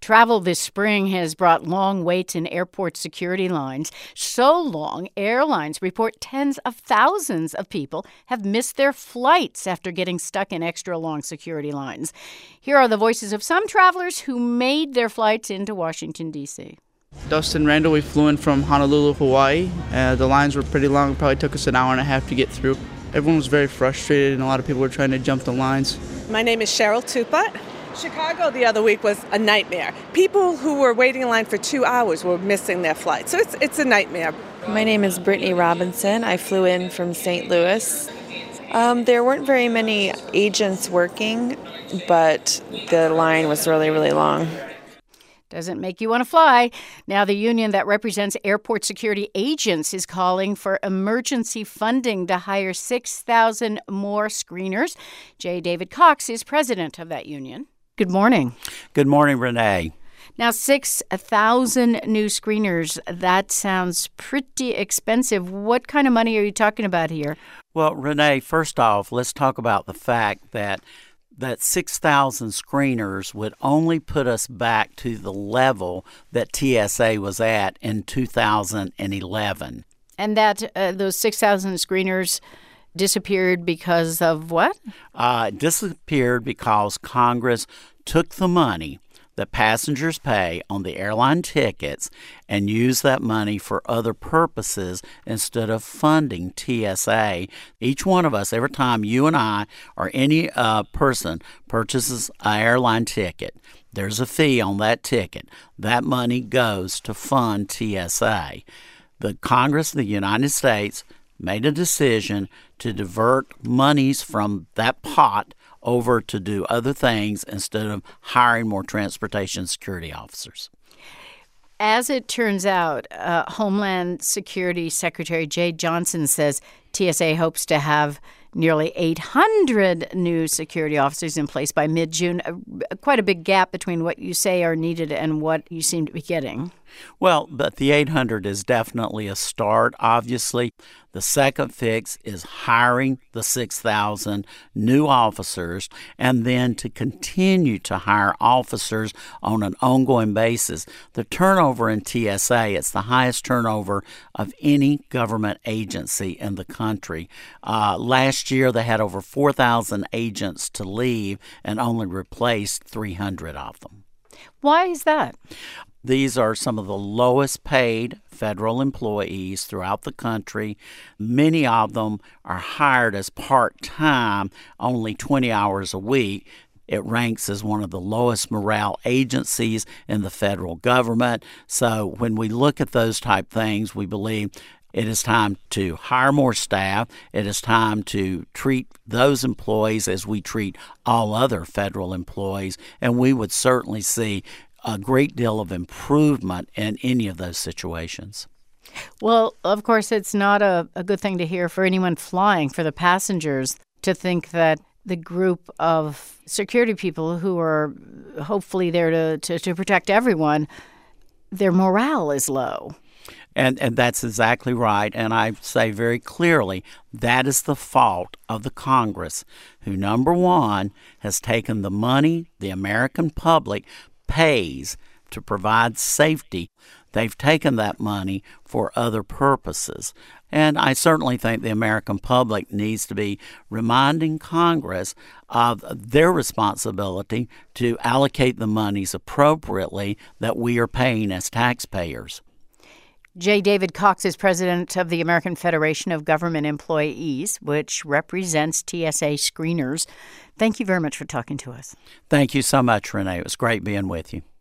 Travel this spring has brought long waits in airport security lines. So long, airlines report tens of thousands of people have missed their flights after getting stuck in extra long security lines. Here are the voices of some travelers who made their flights into Washington, D.C. Dustin Randall, we flew in from Honolulu, Hawaii. The lines were pretty long. It probably took us an hour and a half to get through. Everyone was very frustrated, and a lot of people were trying to jump the lines. My name is Cheryl Tupat. Chicago the other week was a nightmare. People who were waiting in line for 2 hours were missing their flight. So it's a nightmare. My name is Brittany Robinson. I flew in from St. Louis. There weren't very many agents working, but the line was really, really long. Doesn't make you want to fly. Now, the union that represents airport security agents is calling for emergency funding to hire 6,000 more screeners. J. David Cox is president of that union. Good morning. Good morning, Renee. Now, 6,000 new screeners, that sounds pretty expensive. What kind of money are you talking about here? Well, Renee, first off, let's talk about the fact that 6,000 screeners would only put us back to the level that TSA was at in 2011. And that those 6,000 screeners disappeared because of what? Disappeared because Congress took the money that passengers pay on the airline tickets and use that money for other purposes instead of funding TSA. Each one of us, every time you and I or any person purchases an airline ticket, there's a fee on that ticket. That money goes to fund TSA. The Congress of the United States made a decision to divert monies from that pot over to do other things instead of hiring more transportation security officers. As it turns out, Homeland Security Secretary Jeh Johnson says TSA hopes to have nearly 800 new security officers in place by mid-June. Quite a big gap between what you say are needed and what you seem to be getting. Well, but the 800 is definitely a start, obviously. The second fix is hiring the 6,000 new officers and then to continue to hire officers on an ongoing basis. The turnover in TSA, it's the highest turnover of any government agency in the country. Last year, they had over 4,000 agents to leave and only replaced 300 of them. Why is that? These are some of the lowest paid federal employees throughout the country. Many of them are hired as part-time, only 20 hours a week. It ranks as one of the lowest morale agencies in the federal government. So when we look at those type things, we believe it is time to hire more staff. It is time to treat those employees as we treat all other federal employees. And we would certainly see a great deal of improvement in any of those situations. Well, of course, it's not a good thing to hear for anyone flying, for the passengers, to think that the group of security people who are hopefully there to protect everyone, their morale is low. And that's exactly right. And I say very clearly that is the fault of the Congress, who, number one, has taken the money the American public pays to provide safety. They've taken that money for other purposes. And I certainly think the American public needs to be reminding Congress of their responsibility to allocate the monies appropriately that we are paying as taxpayers. J. David Cox is president of the American Federation of Government Employees, which represents TSA screeners. Thank you very much for talking to us. Thank you so much, Renee. It was great being with you.